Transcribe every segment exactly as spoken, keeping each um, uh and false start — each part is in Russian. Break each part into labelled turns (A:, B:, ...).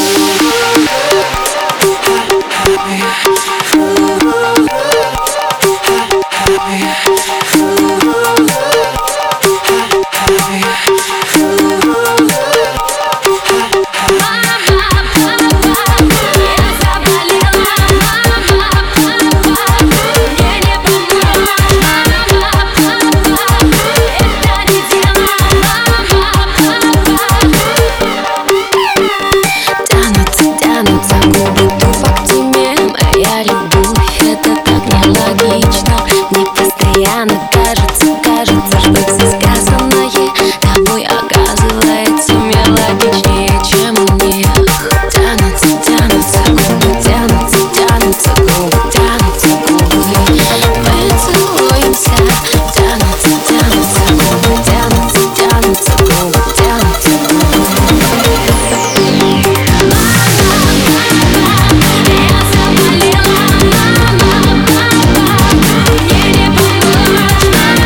A: Кажется, кажется, что все сказанное тобой оказывается мелодичнее, чем мне. Тянутся, тянутся губы, тянутся, тянутся губы, тянутся губы. Мы целуемся. Тянутся, тянутся губы, тянутся, тянутся губы, тянутся губы. Я заболела, мама, папа, мне не помочь.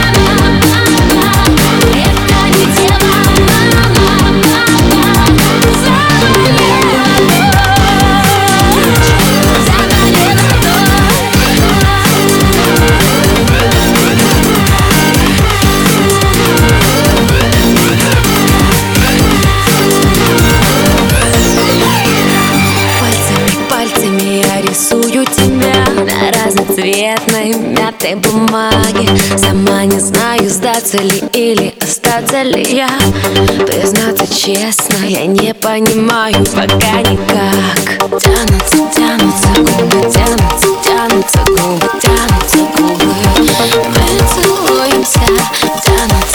A: Это не дело, мама, папа, заболела дочь, заболела Пальцами, пальцами я рисую тебя на разноцветной мятой бумаге. Сама не знаю, сдаться ли или остаться ли я. Признаться честно, я не понимаю пока никак. Тянутся, тянутся губы, тянутся, тянутся губы, тянутся губы. Мы целуемся. Тянутся.